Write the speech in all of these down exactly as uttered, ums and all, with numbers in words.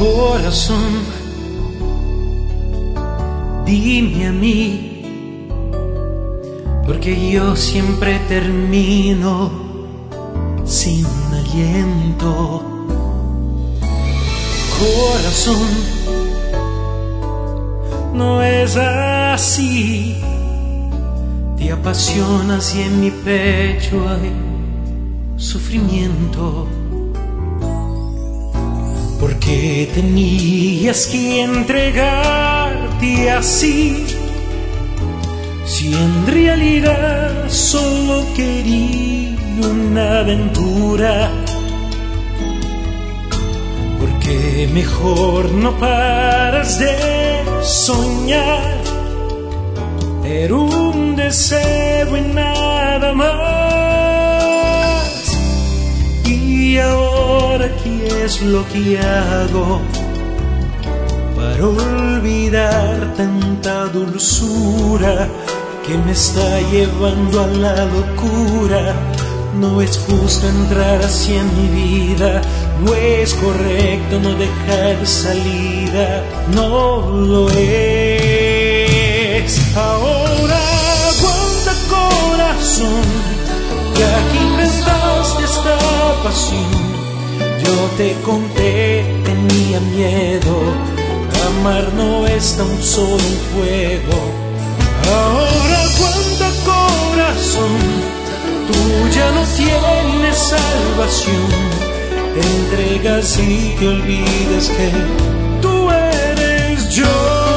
Corazón, dime a mí, porque yo siempre termino sin aliento. Corazón, no es así, te apasionas y en mi pecho hay sufrimiento. Porque tenías que entregarte así, si en realidad solo quería una aventura. Porque mejor no paras de soñar, era un deseo y nada más. Y ahora, ¿qué es lo que hago para olvidar tanta dulzura que me está llevando a la locura? No es justo entrar así en mi vida, no es correcto no dejar salida, no lo es. Ahora aguanta, corazón, ya que inventaste esta pasión. Yo te conté, tenía miedo, amar no es tan solo un juego. Ahora aguanta, corazón, tú ya no tienes salvación. Te entregas y te olvidas que tú eres yo.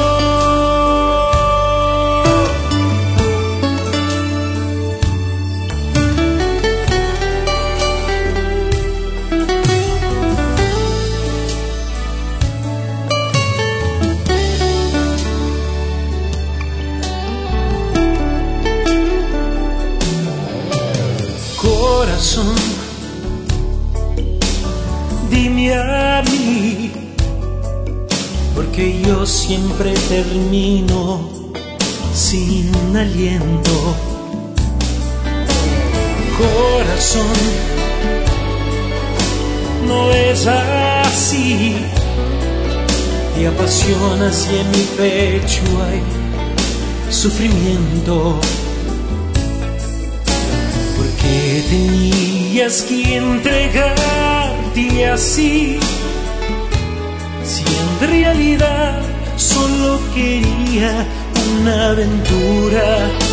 Corazón, dime a mí, porque yo siempre termino sin aliento. Corazón, no es así, te apasionas y en mi pecho hay sufrimiento. Porque tenías que entregarte así, si en realidad solo quería una aventura.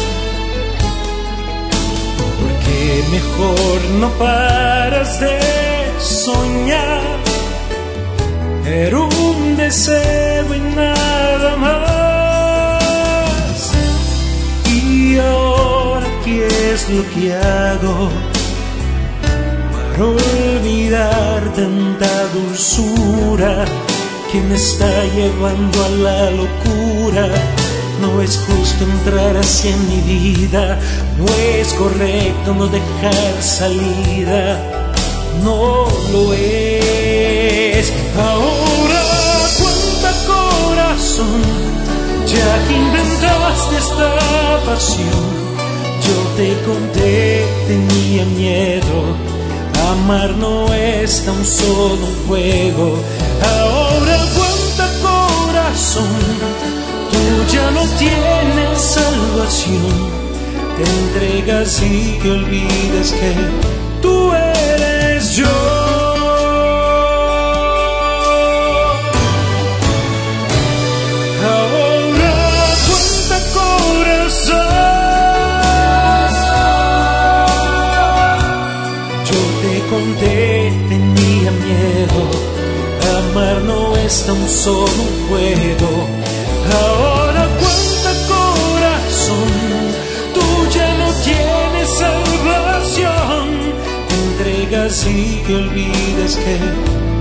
Porque mejor no paras de soñar, era un deseo y nada más. Y ahora, ¿qué es lo que hago para olvidar tanta dulzura que me está llevando a la locura? No es justo entrar así en mi vida, no es correcto no dejar salida, no lo es. Ahora aguanta, corazón, ya que inventaste esta pasión. Yo te conté, tenía miedo, amar no es tan solo un juego. Ahora aguanta, corazón, tú ya no tienes salvación. Te entregas y te olvidas que tú eres yo. Ahora aguanta, corazón, tenía miedo, amar no es tan solo un juego. Ahora aguanta, corazón, tú ya no tienes salvación. Te entregas y te olvidas que